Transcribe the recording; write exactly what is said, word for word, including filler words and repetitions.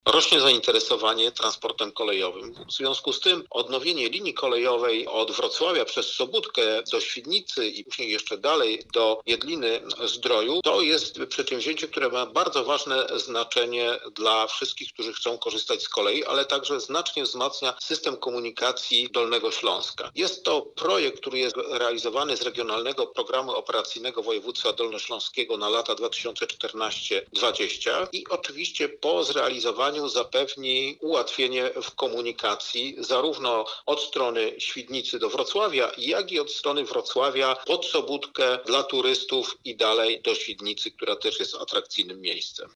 Rośnie zainteresowanie transportem kolejowym. W związku z tym odnowienie linii kolejowej od Wrocławia przez Sobótkę do Świdnicy i później jeszcze dalej do Jedliny-Zdroju to jest przedsięwzięcie, które ma bardzo ważne znaczenie dla wszystkich, którzy chcą korzystać z kolei, ale także znacznie wzmacnia system komunikacji Dolnego Śląska. Jest to projekt, który jest realizowany z Regionalnego Programu Operacyjnego Województwa Dolnośląskiego na lata dwa tysiące czternaście dwadzieścia i oczywiście po zrealizowaniu zapewni ułatwienie w komunikacji zarówno od strony Świdnicy do Wrocławia, jak i od strony Wrocławia pod Sobótkę dla turystów i dalej do Świdnicy, która też jest atrakcyjnym miejscem.